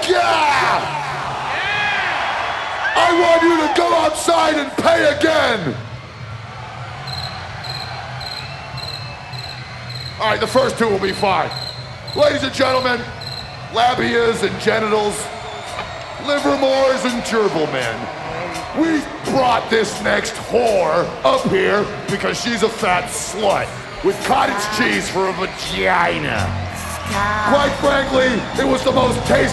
Fuck yeah! I want you to go outside and pay again! All right, the first two will be fine. Ladies and gentlemen, labias and genitals, livermores and gerbilmen. We brought this next whore up here because she's a fat slut with cottage cheese for a vagina. Quite frankly, it was the most tasty